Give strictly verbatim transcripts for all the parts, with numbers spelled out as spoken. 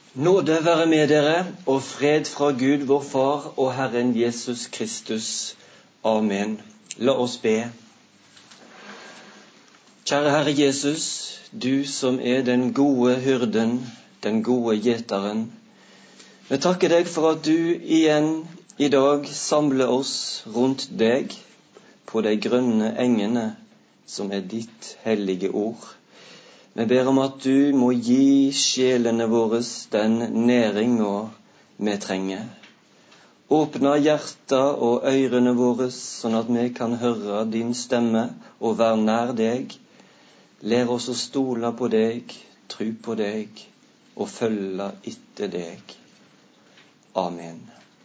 Nåde være med dere, og fred fra Gud vår Far og Herren Jesus Kristus. Amen. La oss be. Kjære Herre Jesus, du som er den gode hyrden, den gode gjeteren. Vi takker deg for at du igjen i dag samler oss rundt deg på de grønne engene som er ditt hellige ord. Vi ber om at du må gi sjelene våre den næringa vi trenger. Åpne hjertet og ørene våre, sånn at vi kan høre din stemme og være nær deg. Lær oss å stole på deg, tro på deg og følge etter deg. Amen.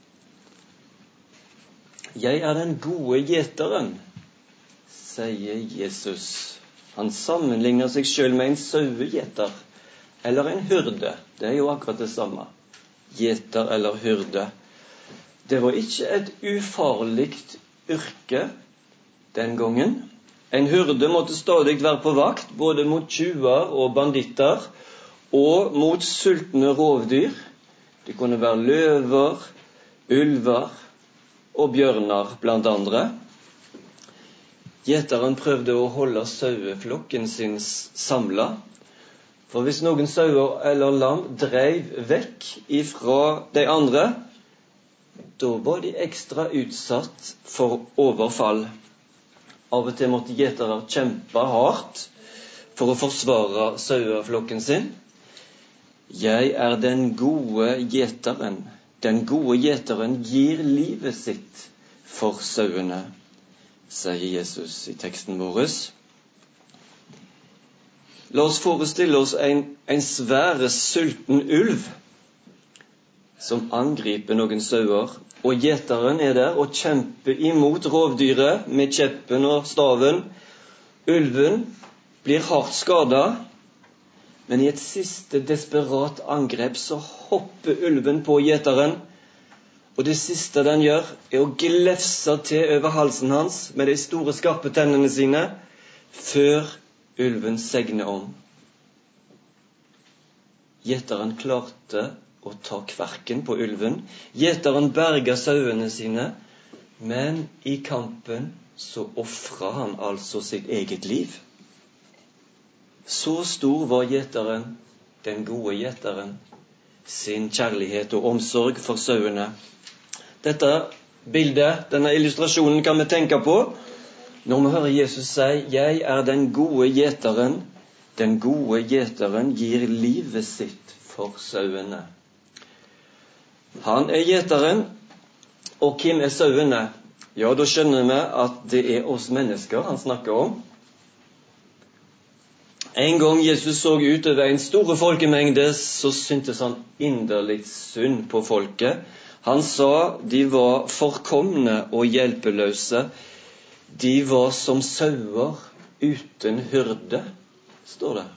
Jeg er den gode gjeteren, sier Jesus. Han sammenligner seg selv med en sauegjeter, eller en hyrde. Det er jo akkurat det samme. Gjeter eller hyrde. Det var ikke et ufarlig yrke den gangen. En hyrde måtte stadig være på vakt, både mot tjuver og banditter, og mot sultne rovdyr. Det kunne være løver, ulver og bjørnar blant andre. Gjeteren prøvde å holde saueflokken sin samlet, for hvis noen sauer eller lam drev vekk ifra de andre, da var de ekstra utsatt for overfall. Av og til måtte gjetere kjempe hardt for å forsvare saueflokken sin. Jeg er den gode gjeteren. Den gode gjeteren gir livet sitt for sauene, sier Jesus i teksten vår. La oss forestille oss en, en svære sulten ulv som angriper noen sauer, og gjeteren er der og kjemper imot rovdyret med kjeppen og staven. Ulven blir hardt skadet, men i et siste desperat angrep så hopper ulven på gjeteren. Og det siste den gjør, er å glefse til over halsen hans med de store skarpe tennene sine, før ulven segner om. Gjeteren klarte å ta kverken på ulven. Gjeteren berga sauene sine, men i kampen så offret han altså sitt eget liv. Så stor var gjeteren, den gode gjeteren, sin kjærlighet og omsorg for sauene. Dette bildet, denne illustrasjonen kan vi tenke på når vi hører Jesus si: «Jeg er den gode gjeteren. Den gode gjeteren gir livet sitt for sauene.» Han er gjeteren, og hvem er sauene? Ja, da skjønner vi at det er oss mennesker han snakker om. En gang Jesus så ut over en store folkemengde, så syntes han inderlig synd på folket. Han sa de var forkomne og hjelpeløse. De var som sauer uten hyrde, står det.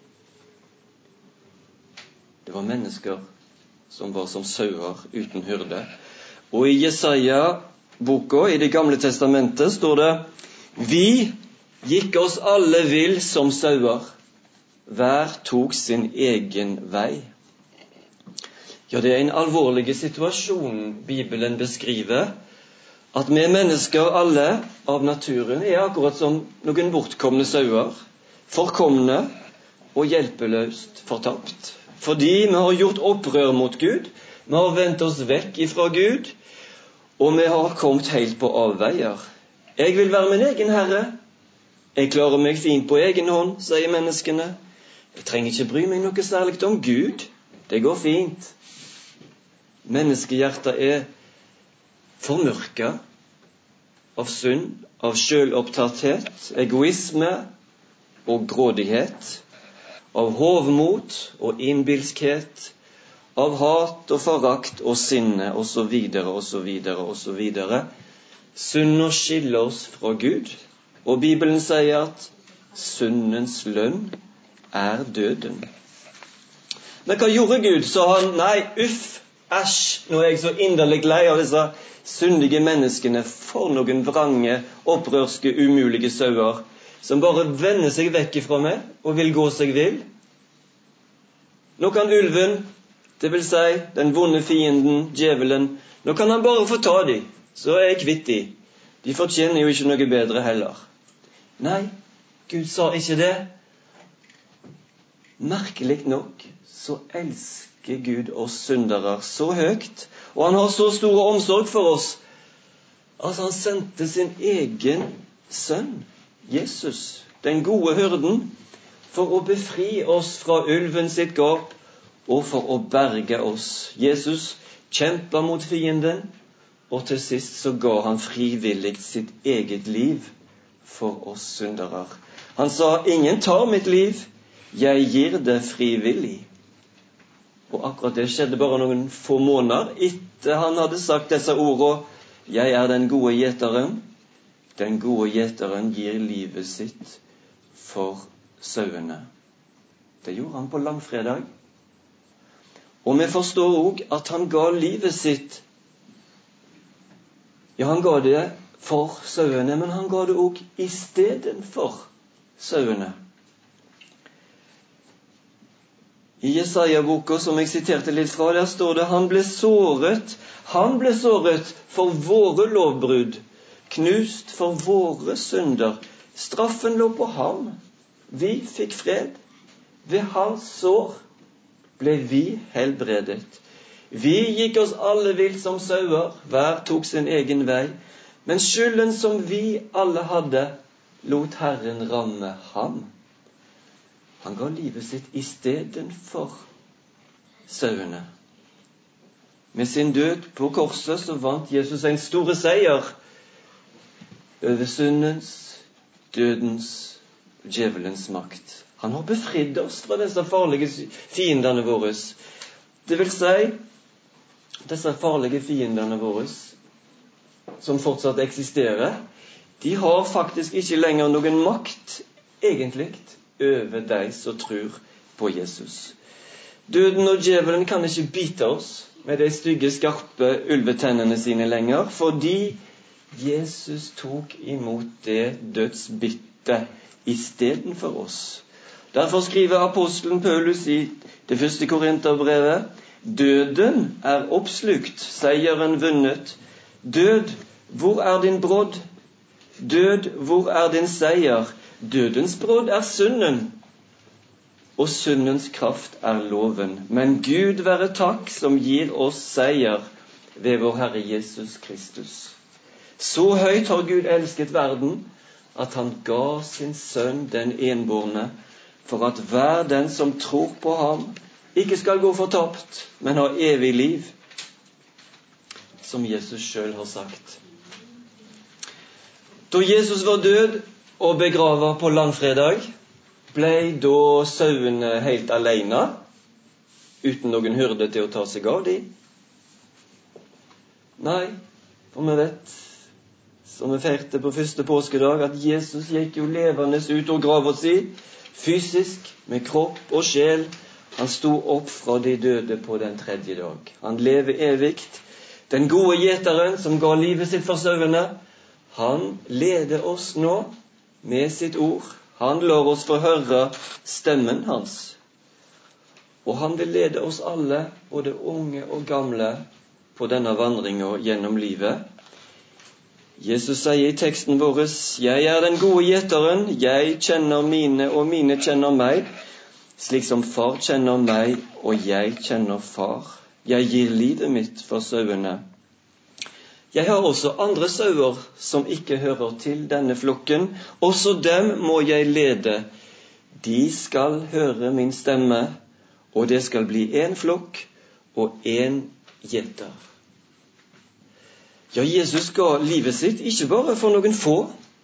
Det var mennesker som var som sauer uten hyrde. Og i Jesaja-boka i Det gamle testamentet står det: «Vi gikk oss alle vill som sauer, hver tok sin egen vei.» Ja, det er en alvorlig situasjon Bibelen beskriver, at vi mennesker alle av naturen er akkurat som noen bortkomne sauer, forkomne og hjelpeløst fortapt. Fordi vi har gjort opprør mot Gud, vi har vendt oss vekk ifra Gud, og vi har kommet helt på avveier. Jeg vil være min egen herre. Jeg klarer meg fint på egen hånd, sier menneskene. Jeg trenger ikke bry meg noe særlig om Gud. Det går fint. Menneskehjertet er formørket av synd, av selvopptatthet, egoisme og grådighet, av hovmot og innbilskhet, av hat og forakt og sinne, og så videre, og så videre, og så videre. Synd og skiller oss fra Gud, og Bibelen sier at syndens lønn er døden. Men hva gjorde Gud? Så han, nei, uff, æsj, nå er jeg så inderlig lei av disse syndige menneskene, for noen vrange, opprørske, umulige sauer, som bare vender seg vekk ifra meg og vil gå seg vill. Nå kan ulven det vil si den vonde fienden, djevelen. Nå kan han bare få ta de, så er jeg kvitt de. De fortjener jo ikke noe bedre heller. Nei, Gud sa ikke det. Merkelig nok så elsker Gud oss syndere så høyt, og han har så stor omsorg for oss, at han sendte sin egen sønn, Jesus, den gode hyrden, for å befri oss fra ulven sitt gap, og for å berge oss. Jesus kjempet mot fienden, og til sist så ga han frivillig sitt eget liv for oss syndere. Han sa, ingen tar mitt liv, jeg gir det frivillig. Og akkurat det skjedde bare noen få måneder etter han hadde sagt disse ordene, jeg er den gode gjeteren. Den gode gjeteren gir livet sitt for sauene. Det gjorde han på langfredag. Og vi forstår også at han ga livet sitt. Ja, han ga det for sauene, men han ga det også i stedet for sauene. I Jesaja-boka, som jeg siterte litt fra, der står det, han ble såret, han ble såret for våre lovbrudd, knust for våre synder. Straffen lå på ham. Vi fikk fred. Ved hans sår ble vi helbredet. Vi gikk oss alle vilt som sauer, hver tok sin egen vei. Men skylden som vi alle hadde, lot Herren ramme ham. Han ga livet sitt i stedet for sauene. Med sin død på korset så vant Jesus en store seier over syndens, dødens, djevelens makt. Han har befridd oss fra disse farlige fiendene våre. Det vil si, disse farlige fiendene våre, som fortsatt eksisterer, de har faktisk ikke lenger noen makt, egentlig, over de som tror på Jesus. Døden og djevelen kan ikke bite oss med de stygge, skarpe ulvetennene sine lenger, fordi Jesus tok imot det dødsbittet i stedet for oss. Derfor skriver apostelen Paulus i det første Korinterbrevet, døden er oppslukt, seieren vunnet. Død, hvor er din brodd? Død, hvor er din seier? Dødens brodd er synden, og syndens kraft er loven. Men Gud være takk som gir oss seier ved vår Herre Jesus Kristus. Så høyt har Gud elsket verden, at han ga sin sønn den enbårne, for at hver den som tror på ham, ikke skal gå fortapt, men ha evig liv, som Jesus selv har sagt. Da Jesus var død og begravet på langfredag, ble da sauene helt alene, uten noen hyrde til å ta seg av de? Nei, for vi vet, som vi feirte på første påskedag, at Jesus gikk jo levende ut og graven sin, fysisk, med kropp og sjel. Han stod opp fra de døde på den tredje dag. Han lever evigt. Den gode gjeteren som ga livet sitt for sauene, han leder oss nå med sitt ord. Han lar oss få høre stemmen hans. Og han vil lede oss alle, både unge og gamle, på denne vandringen gjennom livet. Jesus sier i teksten vår, jeg er den gode gjeteren, jeg kjenner mine, og mine kjenner meg, slik som far kjenner meg, og jeg kjenner far. Jeg gir livet mitt for sauene. Jeg har også andre sauer som ikke hører til denne flokken. Også dem må jeg lede. De skal høre min stemme, og det skal bli en flokk og en gjeter. Ja, Jesus ga livet sitt ikke bare for noen få,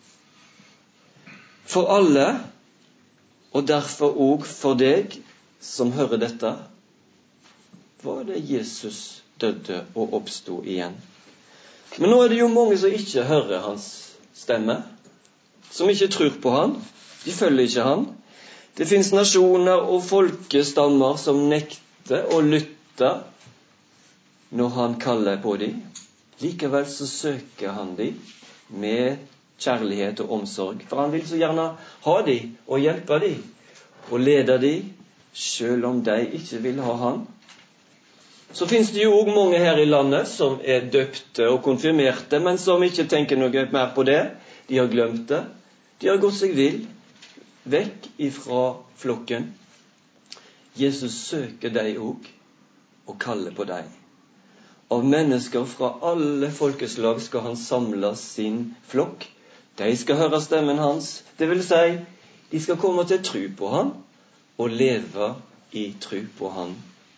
for alle, og derfor også for deg som hører dette, var det Jesus døde og oppstod igjen. Men nå er det jo mange som ikke hører hans stemme, som ikke tror på han, de følger ikke han. Det finnes nasjoner og folkestammer som nekter å lytte når han kaller på dem. Likevel så søker han dem med kjærlighet og omsorg, for han vil så gjerne ha dem og hjelpe dem og lede dem, selv om de ikke vil ha han. Så finnes det jo også mange her i landet som er døpte og konfirmerte, men som ikke tenker noe mer på det. De har glemt det. De har gått seg vill, vekk ifra flokken. Jesus søker deg også, og kaller på deg. Av mennesker fra alle folkeslag skal han samle sin flokk. De skal høre stemmen hans, det vil si, de skal komme til tro på han, og leve i tro på han.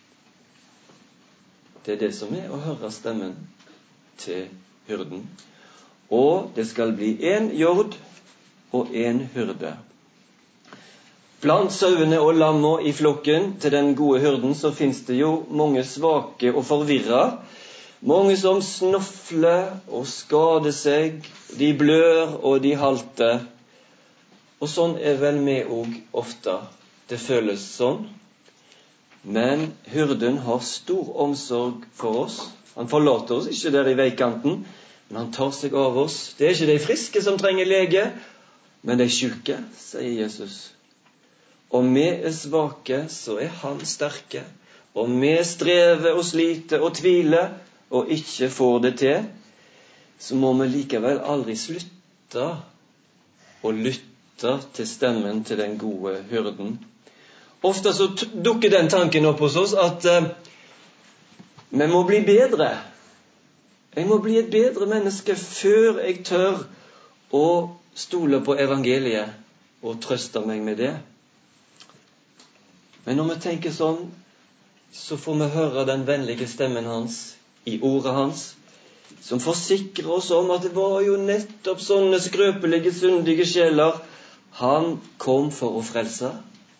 Det er det som er å høre stemmen til hyrden. Og det skal bli en jord og en hyrde. Blant sauene og lamma i flokken til den gode hyrden så finnes det jo mange svake og forvirra. Mange som snofler og skader seg, de blør og de halter. Og sånn er vel vi også ofte. Det føles sånn. Men hyrden har stor omsorg for oss. Han forlater oss ikke der i veikanten, men han tar seg av oss. Det er ikke de friske som trenger lege, men de syke, sier Jesus. Om vi er svake, så er han sterke. Om vi strever og sliter og tviler og ikke får det til, så må vi likevel aldri slutte å lytte til stemmen til den gode hyrden. Ofte så dukker den tanken opp hos oss at uh, vi må bli bedre. Jeg må bli et bedre menneske før jeg tør å stole på evangeliet og trøste meg med det. Men når vi tenker sånn, så får vi høre den vennlige stemmen hans i ordet hans, som forsikrer oss om at det var jo nettopp sånne skrøpelige, syndige sjeler han kom for å frelse.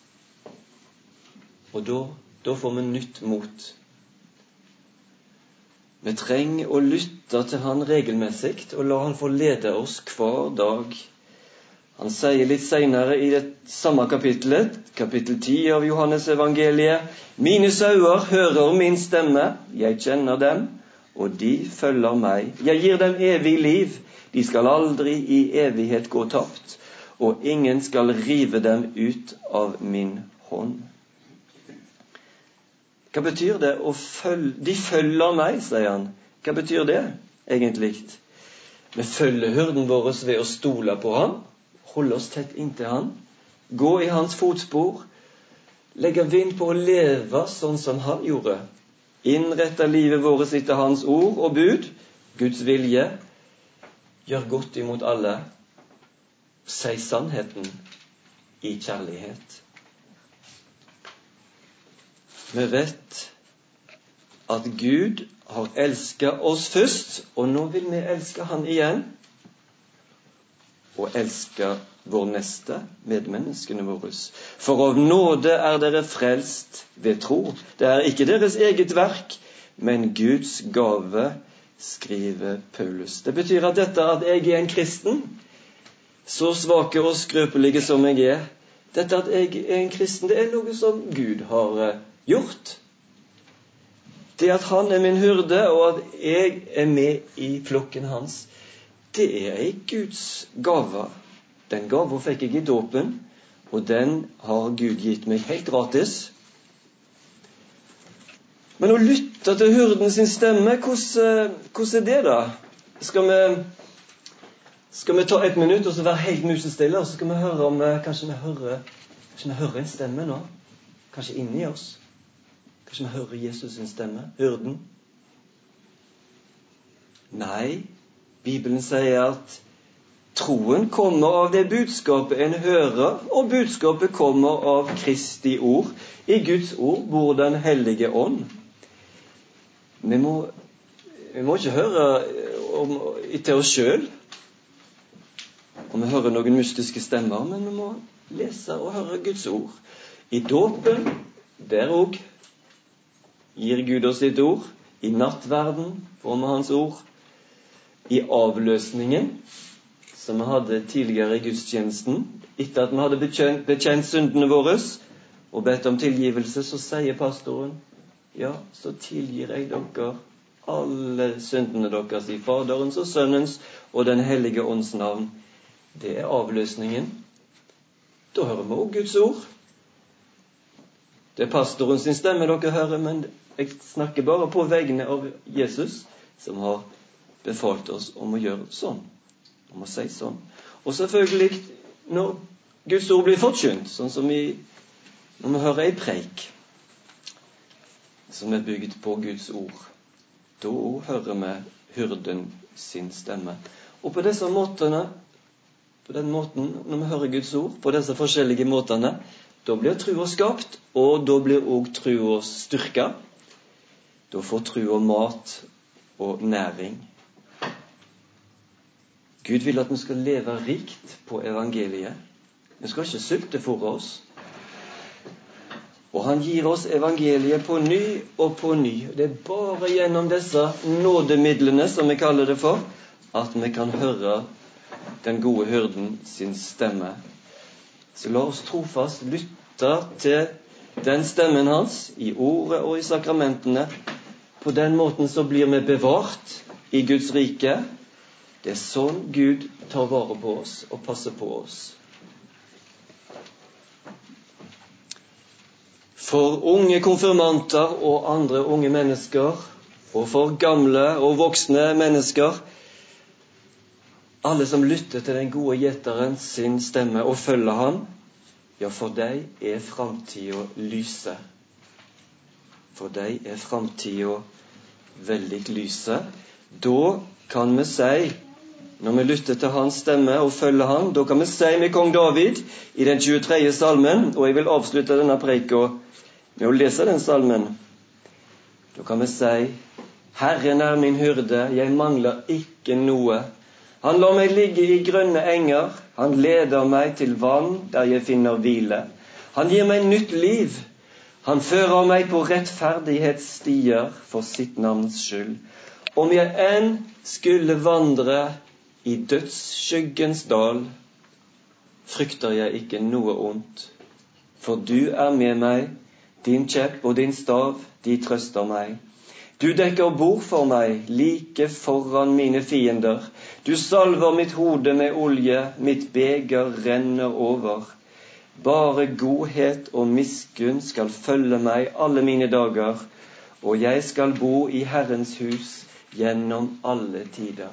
Og da, da får vi nytt mot. Vi trenger å lytte til han regelmessig og la han få lede oss hver dag. Han sier litt senere i det samme kapitlet, kapittel ti av Johannes evangeliet: Mine sauer hører min stemme, jeg kjenner dem, og de følger meg. Jeg gir dem evig liv, de skal aldri i evighet gå tapt, og ingen skal rive dem ut av min hånd. Hva betyr det å følge? De følger meg, sier han. Hva betyr det egentlig? Vi følger hyrden vår ved å stole på han, holde oss tett inntil han, gå i hans fotspor, legge vind på å leve sånn som han gjorde, innrette livet vårt etter hans ord og bud, Guds vilje, gjør godt imot alle, si sannheten i kjærlighet. Vi vet at Gud har elsket oss først, og nå vil vi elske han igjen, og elske vår neste, medmenneskene våre. For av nåde er dere frelst ved tro. Det er ikke deres eget verk, men Guds gave, skriver Paulus. Det betyr at dette at jeg er en kristen, så svake og skrøpelige som jeg er, dette at jeg er en kristen, det er noe som Gud har gjort. Det at han er min hyrde, og at jeg er med i flokken hans, det er ei Guds gave. Den gave fikk jeg i dåpen, og den har Gud gitt meg helt gratis. Men å lytte til hyrden sin stemme, hvordan, hvordan er det da? Skal vi, skal vi ta et minutt og så være helt musestille, og så skal vi høre om kanskje vi hører, kanskje vi hører en stemme nå, kanskje inni oss. Kanskje vi hører Jesus sin stemme, hyrden. Nei, Bibelen sier at troen kommer av det budskapet en hører, og budskapet kommer av Kristi ord. I Guds ord bor den hellige ånd. Vi må, vi må ikke høre om, til oss selv, om vi hører noen mystiske stemmer, men vi må lese og høre Guds ord. I dåpen, der også, gir Gud oss sitt ord. I nattverden får vi hans ord. I avløsningen, som vi hadde tidligere i gudstjenesten, etter at vi hadde bekjent, bekjent syndene våre og bedt om tilgivelse, så sier pastoren: ja, så tilgir jeg dere alle syndene deres i Faderens og Sønnens og den hellige ånds navn. Det er avløsningen. Da hører vi også Guds ord. Det er pastoren sin stemme dere hører, men Jeg snakker bare på vegne av Jesus, som har befalt oss om å gjøre sånn, om å si sånn. Og selvfølgelig, når Guds ord blir forkynt, sånn som vi, når vi hører ei preik, som er bygd på Guds ord, da hører vi hyrden sin stemme. Og på disse måtene, på den måten, når vi hører Guds ord, på disse forskjellige måtene, da blir trua skapt, og da blir også trua styrka. Da får trua mat og næring. Gud vil at vi skal leve rikt på evangeliet. Vi skal ikke sulte for oss. Og han gir oss evangeliet på ny og på ny. Det er bare gjennom disse nådemidlene, som vi kaller det for, at vi kan høre den gode hyrden sin stemme. Så la oss trofast lytte til den stemmen hans, i ordet og i sakramentene. På den måten så blir vi bevart i Guds rike. Det er sånn Gud tar vare på oss og passer på oss. For unge konfirmanter og andre unge mennesker, og for gamle og voksne mennesker, alle som lytter til den gode gjeteren sin stemme og følger han, ja, for deg er fremtiden lyse. For deg er fremtiden veldig lyse. Da kan vi si, når vi lytter til hans stemme og følger han, da kan vi si med kong David i den tjuetredje salmen, og jeg vil avslutte denne preken med å lese den salmen. Da kan vi si, Herren er min hyrde, jeg mangler ikke noe. Han lar meg ligge i grønne enger, han leder meg til vann der jeg finner hvile. Han gir meg nytt liv, han fører meg på rettferdighetsstier for sitt navns skyld. Om jeg enn skulle vandre i dødsskyggens dal, frykter jeg ikke noe ondt. For du er med meg, din kjepp og din stav, de trøster meg. Du dekker bord for meg, like foran mine fiender. Du salver mitt hode med olje, mitt beger renner over. Bare godhet og miskunn skal følge meg alle mine dager, og jeg skal bo i Herrens hus gjennom alle tider.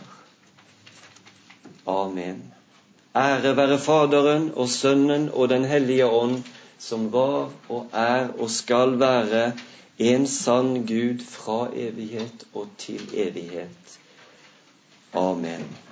Amen. Ære være Faderen og Sønnen og den hellige ånd, som var og er og skal være en sann Gud fra evighet og til evighet. Amen.